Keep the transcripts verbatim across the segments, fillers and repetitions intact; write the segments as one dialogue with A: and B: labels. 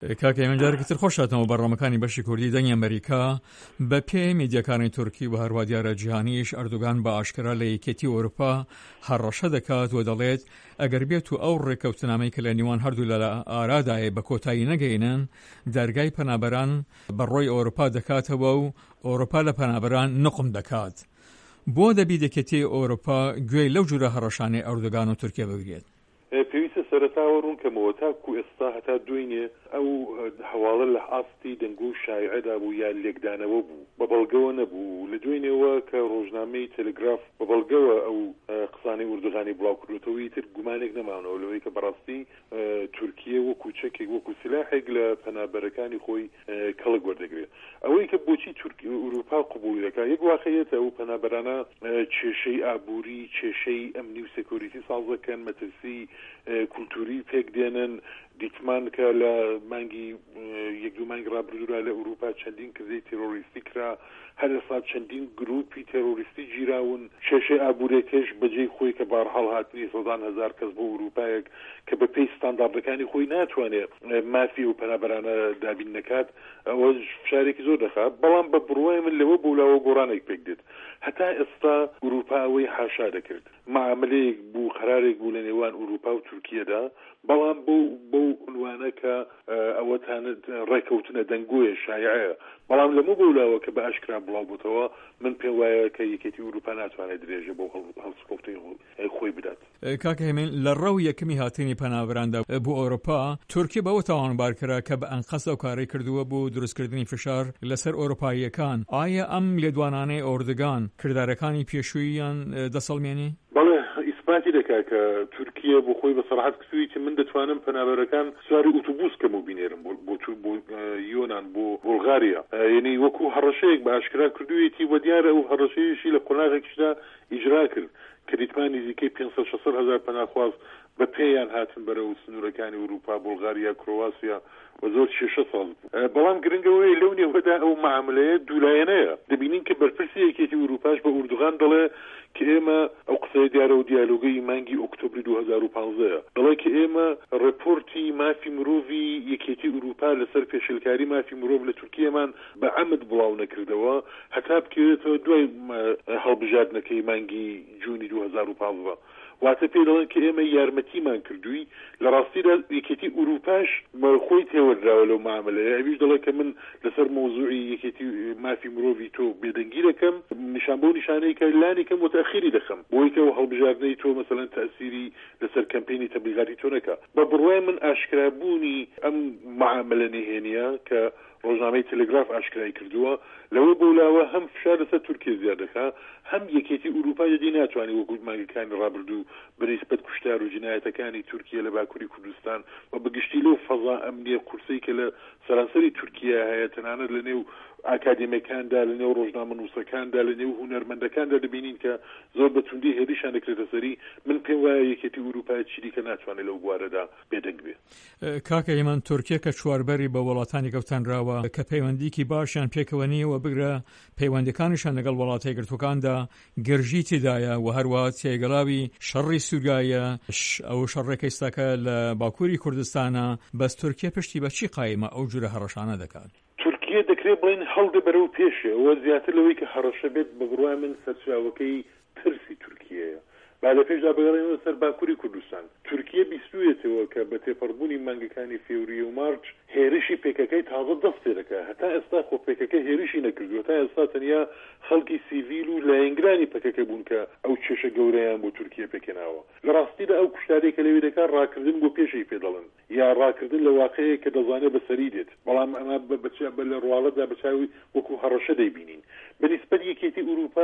A: کاکە ئێمە جارێکی تر خۆشاتەوە بەڕامەکانی بەشی کوردی دەنگی ئەمریکا بە پێی میدیاکانی تورکی و هەروە دیارە جیهانیش ئەردوغان بە ئاشکرا لە یەکێتی ئەوروپا هەڕەشە دەکات و دەڵێت ئەگەر بێت و ئەو ڕێکەوتنامەی کە لە نیوان هەردوو لە ئارادایە بە کۆتایی نەگەینن دەرگای پەنابەران بەڕۆی ئەوروپا دەکاتەوە و ئەوروپا لە پەنابەران نقم دەکات. بۆ دەبی دەکێتی ئەوروپا گوێی لەو جورە هەڕەشانەی ئەردوغان و تورکیا بگرێت؟
B: پێویستە سەرەتاوە ڕوونکەمەوە تاکو ئێستا هەتا دوێنێ ئەو هەواڵە لە ئاستی دەنگ و شایعەدا بوو یا لێکدانەوە بوو بە بەڵگەوە نەبوو. لە دوێنێەوە کە ڕۆژنامەی تەلگراف بە بەڵگەوە ئەو قسانەی ئوردوغانی بڵاوکردوتەوەی تر گومانێک نەماونەوە لەوەی کە بەڕاستی تورکیە وەکو چەکێک وەکو سلاحێک لە پەنابەرەکانی خۆی کەڵک وەردەگرێت. ئەوەی کە بۆچی ئوروپا قبوڵی دەکات یەک واقعیەتە ئەو پەنابەرانە کێشەی ئابووری کێشەی ئەمنی و سێکۆریتی سازەکەن مەترسی کولتوری پێک دێنن دیتمان کە لە مانگی یەک دوو مانگ ڕابردوورا لە ئوروپا چەندین کردەی تێرۆریستی کرا هەر ئێستا چەندین گروپی تێرۆریستی گیراون کێشەی ئابوورێکەش بەجێی خۆی کە بارهەڵ هاتنی سەدان هەزار کەس بۆ ئوروپایەک کە بە پێی ستانداردەکانی خۆی ناتوانێت مافی و پەنابەرانە دابین نەکات ئەوە فشارێکی زۆر دەخات. بەڵام بە بڕوای من لەوە بوولاوە گۆڕانێک پێک دێت هەتا ئێستا ئوروپا ئەوەی حاشا دەکرد معاملەیەک بوو قەرارێک بوو لە نێوان ئوروپا و تورکیەدا بەڵام بۆ بۆ عنوانە کە ئەوەتانە ڕێکەوتنە دەنگۆیە شایعەیە بەڵام لەمە بوولاوە کە بە ئاشکرا بڵاو بووتەوە من پێم وایە کە یەکێتی ئوروپا ناتوانێت درێژە بۆ هەڵسکۆفتەی خۆی بدات.
A: کاکە هێمن لە ڕەو یەکەمی هاتنی پەنابەراندا بۆ ئەوروپا تورکیا بەوە تاوانبار کرا کە بە ئەنقەس ئەو کارەی کردووە بۆ دروستکردنی فشار لەسەر ئۆروپاییەکان. ئایا ئەم لێدوانانەی ئۆردگان کردارەکانی پێشووییان دەسەڵمێنی؟
B: بەڵێ ئیسپاتی دەکات کە تورکیا بۆ خۆی بە سەراحەت کردووی کە من دەتوانم پەنابەرەکان سواری ئۆتۆبوس کەم و بینێرم بۆ بۆ یۆنان بۆ بولغاریا یعنی وەکو هەڕەشەیەک بە ئاشکرا کردوویەتی وە دیارە ئەو هەڕەشەیەشی لە قۆناغێکیشدا ئیجرا کرد کە دیتمانی نزیکەی پێنجسەد شەشسەد هەزار پەناخواز بە پێیان هاتن بەرەو سنوورەکانی ئوروپا بولغاریا کرۆواسیا و زۆر شێشە ساڵ بوو. بەڵام گرنگەوەی لەو نێوەدا ئەو معاملەیە دوولایەنەیە دەبینین کە بەرپرسی یەکێتی ئوروپاش بە ئوردوغان دەڵێ کە ئێمە ئەو قسەی دیارە و دیالۆگەی مانگی ئۆکتۆبری دوو هەزار و پانزەیە دەڵێ کە ئێمە ڕپۆرتی مافی مرۆڤی یەکێتی ئوروپا لەسەر پێشلکاری مافی مرۆڤ لە تورکیەمان بە عەمد بڵاو نەکردەوە هەتا بکرێتەوە دوای هەڵبژاردنەکەی مانگی جوونی دوو هەزار و پانزە واتە پێ دەڵێن کە ئێمە یارمەتیمان کردووی لە ڕاستیدا یەکێتی ئوروپاش خۆی تێوەردراوە لەو معاملەیە ئەویش دەڵێ کە من لەسەر مۆزوعی یەکێتی مافی مرۆڤی تۆ بێدەنگی دەکەم نیشان بۆ نیشانەی کە لانی کەم وتەخیری دەخەم بۆی کە هەڵبژاردنەی تۆ مەسەلەن تەسیری لەسەر کەمپینی تەبلیغاتی تۆ نەکا. بە بڕوای من ئاشکرابوونی ئەم معاملە نهێنیە کە ڕۆژنامەی تەلگراف ئاشکرای کردووە لەوە بوولاوە هەم فشار لەسەر تورکیا زیاد دەکات هەم یەکێتی ئوروپا یەدی ناتوانێت وەکو مانگەکانی ڕابردوو بەنسبەت کوشتار و جینایەتەکانی تورکیا لە باکووری کوردستان و بەگشتی لەو فەزا ئەمنیە قورسەی کە لە سەرانسەری تورکیا هەیە تەنانەت لە نێو ئاکادێمیەکاندا لە نێو ڕۆژنامە نووسەکاندا لە نێو هونەرمەندەکاندا دەبینین کە زۆر بەتوندی هێرشیان دەکرێتە سەری. من پێم وایە یەکێتی ئوروپای چیدی کە ناتوانێت لەو بوارەدا بێدەنگ بێت.
A: کاکە هێمن تورکیا کە چواربەری بە وڵاتانی گەوتانراوە کە پەیوەندیکی باشیان پێکەوە نیەوە بگرە پەیوەندەکانیشان لەگەڵ وڵاتە یەکگرتووەکاندا گرژی تێدایە و هەروە تێگەڵاوی شەڕی سووریایە ئەو شەڕێکە ئێستاکە لە باکووری کوردستانە بەس تورکیا پشتی بە چی قایمە ئەو جورە هەڕەشانە دەکات؟
B: تورکیا دەکرێت بڵێن هەڵدە بەرەو پێشێ ئەوە زیاتر لەوەی کە هەڕەشە بێت بە بڕوای من سەرچاوەکەی ترسی تورکیەیە. با لە پێشدا بەگەڕێنەوە سەر باکووری کوردستان تورکیا بیستویەتەوە کە بە تێپەڕبوونی مانگەکانی فێوریە و مارچ هێرشی پێکەکەی تازە دەست پێ دەکات هەتا ئێستا خۆ پێکەکە هێرشی نەکردووە تا ئێستا تەنیا خەڵکی سیڤیل و لایەنگرانی پەکەکە بوون کە ئەو کێشە گەورەیان بۆ تورکیا پێکەناوە. لە ڕاستیدا ئەو کوشتارێک کە لەوێ دەکات ڕاکردن بۆ پێشەی پێ دەڵێن یا ڕاکردن لە واقعەیە کە دەزانێت بەسەری دێت بەڵام ئەمە بە لە ڕواڵەتدا بەچاوی وەکو هەڕەشە دەیبینین. بەنسبەت یەکێتی ئوروپا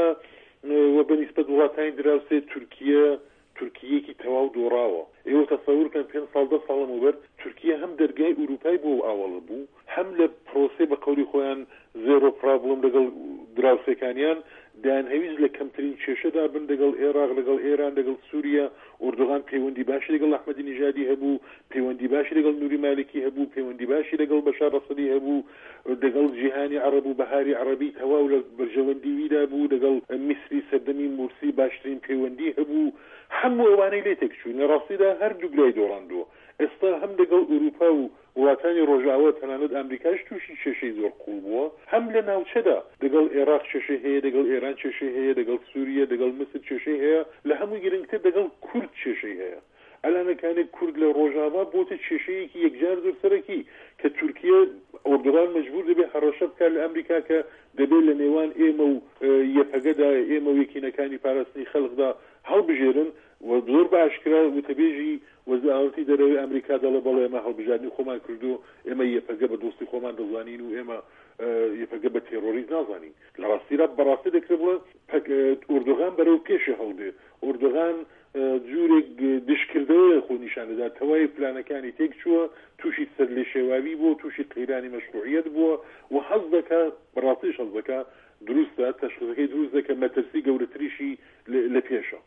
B: و بەنسبەت وڵاتانی دراوسێ تورکیا تورکیەکی تەواو دۆڕاوە. ئێوە تەسەورکەن پێنج ساڵ دە ساڵە وبەر تورکیا هەم دەرگای ئوروپای بۆ ئاوەڵە بوو هەم لە پرۆسێ بە قەولی خۆیان زێرۆ پرابلم لەگەڵ دراوسەکانیان دایانهەویست لە کەمترین کێشەدا بن لەگەڵ عێراق لەگەڵ ئێران لەگەڵ سووریا ئوردوغان پەیوەندی باشی لەگەڵ ئەحمەدی نیژادی هەبوو پەیوەندی باشی لەگەڵ نووری مالکی هەبوو پەیوەندی باشی لەگەڵ بەشار ئەسەدی هەبوو لەگەڵ جیهانی عەرەب و بەهاری عەرەبی تەواو لە بەرژەوەندیویدا بوو لەگەڵ میسری سەردەمی مورسی باشترین پەیوەندی هەبوو هەموو ئەوانەی لێ تێکچوون. لە ڕاستیدا هەردوو لای دۆڕاندووە. ئێستا هەم لەگەڵ ئوروپا و وڵاتانی ڕۆژاوە تەنانەت ئەمریکاش تووشی کێشەی زۆر قوڵ بووە هەم لە ناوچەدا دەگەڵ عێراق کێشەی هەیە دەگەڵ ئێران کێشەی هەیە دەگەڵ سووریە دەگەڵ مسر کێشەی هەیە لە هەموو گرنگتر دەگەڵ کورد کێشەی هەیە ئەلانەکانی کورد لە ڕۆژاوا بۆتە کێشەیەکی یەکجار زۆر سەرەکی کە تورکیە ئۆردوغان مەجبور دەبێت هەڕەشە بکات لە ئەمریکا کە دەبێت لە نێوان ئێمە و یەکەگەدا ئێمە و یەکینەکانی پاراستنی خەڵکدا هەڵبژێرن و زۆر باشکرا وتەبێژی وەزارەتی دەرەوەی ئەمریکا دەڵێ بەڵێ ئێمە هەڵبژاردنی خۆمان کردو ئێمە یەکەگە بە دۆستی خۆمان دەزانین و ئێمە یەکەگە بە تێرۆریزم نازانین لە ڕاستیدا بەڕاستی دەکرێت بڵێ ئۆردوغان بەرەو پێشی هەڵدێ ئۆردوغان جورێک دشکردەوەی خۆ نیشانەدا تەواوی پلانەکانی تێک چووە تووشی سەر لێ شێواوی بووە تووشی قەیرانی مەشروعیەت بووە و حەز دەکات بەڕاستیش حەز دەکات دروستە تەشخیصەکەی دروست دەکات مەترسی گەورەتریشی لە پێشە.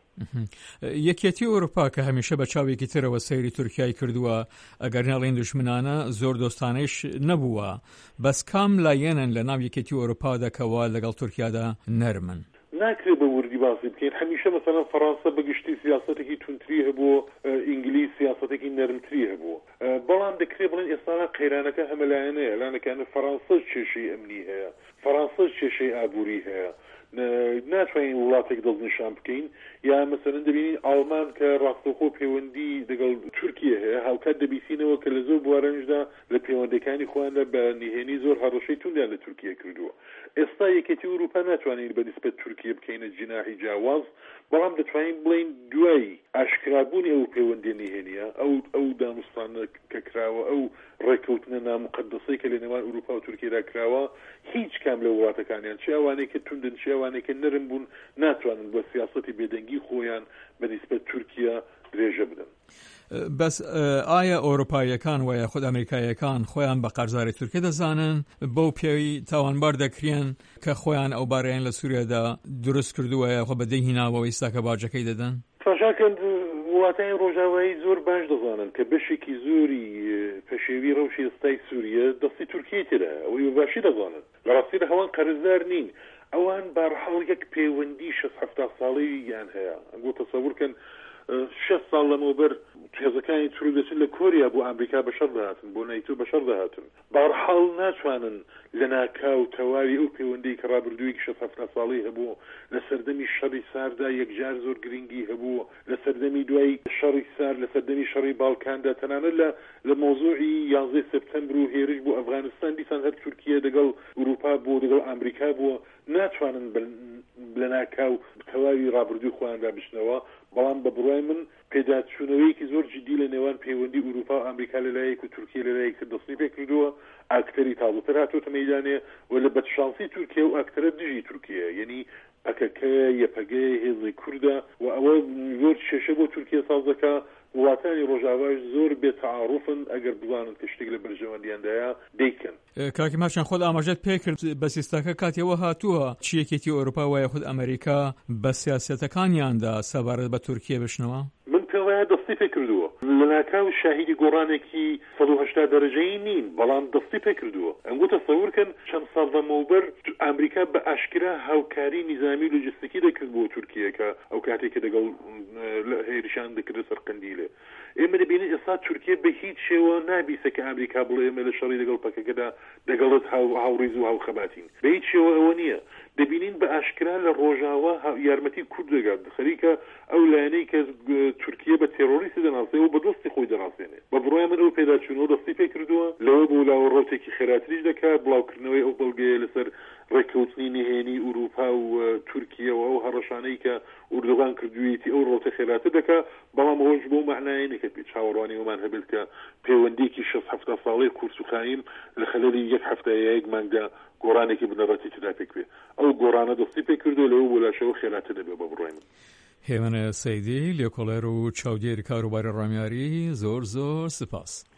A: یەکێتی ئەوروپا کە هەمیشە بە چاوێکی ترەوە سەیری تورکیای کردووە ئەگەر ناڵێن دوژمنانە زۆر دۆستانەیش نەبووە بەس کام لایەنن لە ناو یەکێتی ئەوروپا دەکەوە لەگەڵ تورکیادا نەرمن
B: ناکرێت بە وردی باسی بکەین هەمیشە مەسەڵەن فەڕەنسا بەگشتی سیاسەتێکی تونتری هەبووە ئینگلیز سیاسەتێکی نەرمتری هەبووە بەڵام دەکرێت بڵێن ئێستا قەیرانەکە هەمەلایەنەیە لانەکانە فەڕەنسا کێشەی ئەمنی هەیە فەڕەنسا کێشەی ئابووری هەیە ناتوانین وڵاتێک دڵنیشان بکەین یا مەسەڵەن دەبینین ئاڵمان کە ڕاستەوخۆ پەیوەندی لەگەڵ تورکیە هەیە هاوکات دەبیستینەوە کە لە زۆر بوارەنجدا لە پەیوەندەکانی خۆیاندا بە نهێنی زۆر هەڕەشەی توندیان لە تورکیە کردووە ئێستا یەکێتی ئەوروپا ناتوانین بە نسبەت تورکیە بکەینە جناحی جیاواز بەڵام دەتوانین بڵین دوای ئاشکرابوونی ئەو پەیوەندی نهێنیە ئەو ئەو داموستانە کە کراوە ئەو ڕێکەوتنە نامقدسەی کە لە نێوان ئەوروپا و تورکیەدا کراوە هیچ کام لە وڵاتەکانیان چ ئەوانەی کە توندن چ ئەوانەی کە نەرم بوون ناتوانن بە سیاسەتی بێدەنگی خۆیان بە نسبەت تورکیا درێژە بدەن.
A: بەس ئایا ئەوروپایەکان و یاخود ئەمریکایەکان خۆیان بە قەرزاری تورکیا دەزانن بەو پێوی تاوانبار دەکرێن کە خۆیان ئەو بارەیان لە سووریادا دروست کردووە یاخۆ بەدەی هیناوەوە ئێستا کە باجەکەی دەدەن
B: فەشاکەن وڵاتانی ڕۆژاوایی زۆر باش دەزانن کە بەشێکی زۆری پەشێوی ڕەوشی ئێستای سووریە دەستی تورکیە تێدا ئەوەی باشی دەزانن لە ڕاستیدا هەوان قەرزدار نین ئەوان بەرحاڵ یەک پەیوەندی شەست هەفتا ساڵەی یان هەیە ئەگۆ تەسەوورکەن شەست ساڵ لەمەوبەر هێزەکانی تورک دەچن لە کۆریا بۆ ئەمریکا بەشەر دەهاتن بۆ نایتۆ بەشەر دەهاتن بەرحاڵ ناتوانن لە ناکاو تەواوی ئەو پەیوەندی کە ڕابردوویەکی شەست هەفتا ساڵی هەبوو لە سەردەمی شەڕی ساردا یەکجار زۆر گرنگی هەبوو لە سەردەمی دوای شەڕی سار لە سەردەمی شەڕی باڵکاندا تەنانەت لە لە مۆزوعی یازدەی سپتەمبر و هێرش بۆ ئەفغانستان دیسان هەر تورکیە دەگەڵ ئوروپا بۆ دەگەڵ ئەمریکا بووە ناتوانن لە ناکاو تەواوی ڕابردووی خۆیاندا بشنەوە بەڵام بە بڕای من پێداچوونەوەیەکی زۆر جدی لە نێوان پەیوەندی ئوروپا و ئەمریکا لەلایەک و تورکیە لەلایەک دەستنی پێ کردووە ئاکتەری تازەتر هاتووەتە مەیدانێ و لە بەدشانسی تورکیە و ئاکتەرە دژی تورکیە یعنی پەکەکەیە یەپەگەی هێزی کووردە و ئەوە زۆر کێشە بۆ تورکیە ساز دەکا وڵاتانی ڕۆژاواش زۆر بێتەعاڕوفن ئەگەر بزانن کە شتێک لە بەرژەوەندیاندایە دەیکەن.
A: کاکی ماچان خۆت ئاماژەت پێ کرد بە سیستەکە کاتێەوە هاتووە چ یەکێتی ئەوروپا و یاخود ئەمریکا بە سیاسەتەکانیاندا سەبارەت بە تورکیە بشنەوە؟
B: من پێوایە دەستی پێ کردووە لە ناکاو شاهیدی گۆڕانێکی سەد و هەشتا دەرەجەیی نین بەڵام دەستی پێ کردووە ئەنگۆ تەسەورکەن چەند ساڵ لەمەوبەر ئەمریکا بە ئاشکرا هاوکاری نیزامی لۆجستیکی دەکرد بۆ تورکیە کە ئەو کاتێک کە دەگەڵ هێرشان دەکرد سەرقەندیلێ ئێمە دەبینین ئێستا تورکیە بە هیچ شێوە نابیسە کە ئەمریکا بڵێ ئێمە لە شەڕی لەگەڵ پەکەکەدا دەگەڵت هاوڕێز و هاوخەباتین بە هیچ شێوە ئەوە نییە دەبینین بە ئاشکرا لە ڕۆژاوا یارمەتی کورد دەگات خەریکە ئەو لایەنەی کە تورکیە بە تێرۆریستی دەناسێ و بە دۆستی خۆی دەناسێنێ بە بڕای من ئەو پێداچوونەوە دەستی پێ کردووە لەوە بۆ لاوەڕۆتێکی خێراتریش دەکات بڵاوکردنەوەی ئەو بەڵگەیە لەسەر ڕێککەوتنی نهێنی ئوروپا و تورکیە و ئەو هەڕەشانەی کە ئوردوغان کردوویەتی ئەو ڕۆتە خێراتە دەکات بەڵام ئەوەش بۆ معنایەنە کە پێ چاوەڕوانی ومان هەبێت کە پەیوەندیەکی شەست هەفتا ساڵەی کورد و خایم لە خەلەلی یەک هەفتەیە یەک مانگدا گۆڕانێکی بنەڕەتی تدا پێ کوێ ئەو گۆڕانە دەستی پێ کردو لەوە بۆ لاشەوە خێراتە دەبێت بە بڕای من.
A: هێمنە سەیدی لێکۆڵەر و چاودێری کاروباری ڕامیاری زۆر زۆر سپاس.